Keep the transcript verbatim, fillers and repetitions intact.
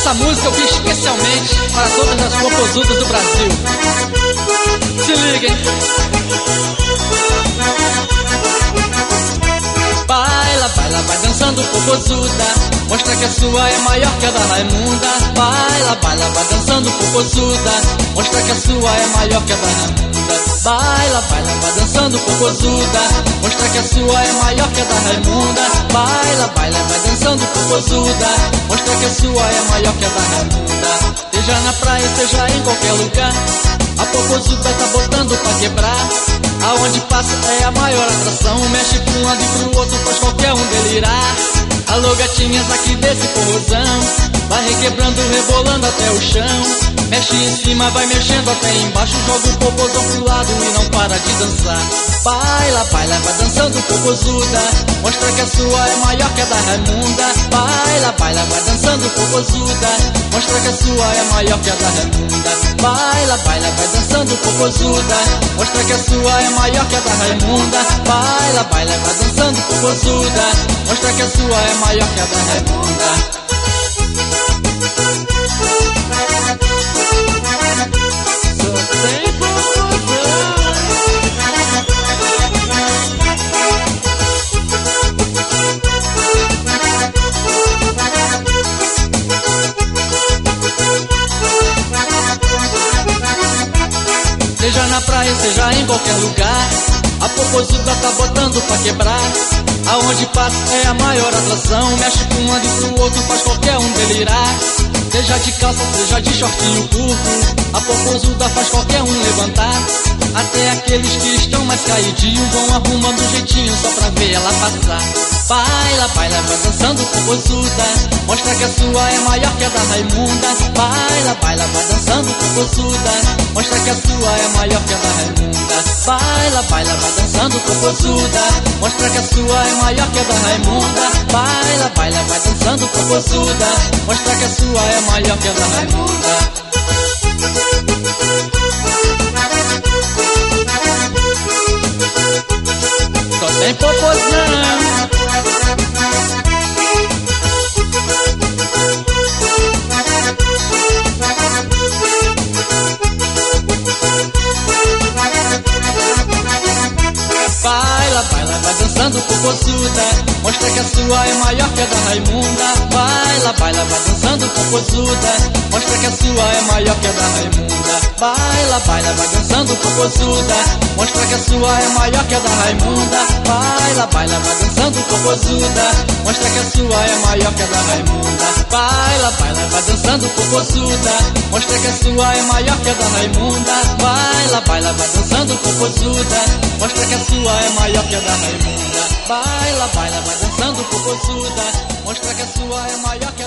Essa música eu fiz especialmente para todas as popozudas do Brasil. Se liguem. Baila, baila, vai dançando popozuda, mostra que a sua é maior que a da Raimunda. Baila, baila, vai dançando popozuda, mostra que a sua é maior que a da Raimunda. Baila, baila, vai dançando popozuda, mostra que a sua é maior que a da Raimunda. Baila, baila, vai dançando popozuda, mostra que a sua é maior que a da Raimunda. Seja na praia, seja em qualquer lugar, a popozuda tá botando pra quebrar. Aonde passa é a maior atração, mexe pra um lado e pro outro, faz qualquer um delirar. Alô gatinhas aqui desse porrozão, vai requebrando, rebolando até o chão. Mexe em cima, vai mexendo até embaixo, joga o popozão pro lado e não para de dançar. Baila, baila, vai dançando popozuda, mostra que a sua é maior que a da Raimunda. Baila, baila, vai dançando popozuda, mostra que a sua é maior que a da Raimunda. Baila, baila, vai dançando popozuda, mostra que a sua é maior que a da Raimunda. Baila, baila, vai dançando popozuda, mostra que a sua é maior que a da Raimunda. Seja na praia, seja em qualquer lugar, a popozuda tá botando pra quebrar. Aonde passa é a maior atração, mexe pra um lado e pro outro, faz qualquer um delirar. Seja de calça, seja de shortinho curto, a popozuda faz qualquer um levantar. Até aqueles que estão mais caidinhos vão arrumando um jeitinho só pra ver ela passar. Baila, baila, vai dançando popozuda, mostra que a sua é maior que a da Raimunda. Baila, baila, vai dançando popozuda, mostra que a sua é maior que a da Raimunda. Baila, baila, vai dançando popozuda, mostra que a sua é maior que a da Raimunda. Baila, baila, vai dançando popozuda, mostra que a sua é maior que a da Raimunda. Só tem popozão. Baila, baila, vai dançando popozuda, mostra que a sua é maior que a da Raimunda. Baila, baila, vai dançando popozuda, mostra que a sua é maior que a da Raimunda. Baila, baila, vai dançando popozuda, mostra que a sua é maior que a da Raimunda. Baila, baila, vai dançando popozuda, mostra que a sua é maior que a da Raimunda. Baila, baila, vai dançando popozuda, mostra que a sua é maior que a da Raimunda. Baila, baila, vai dançando popozuda, mostra que a sua é maior que a da Raimunda. Baila, baila, vai dançando popozuda, mostra que a sua é maior que a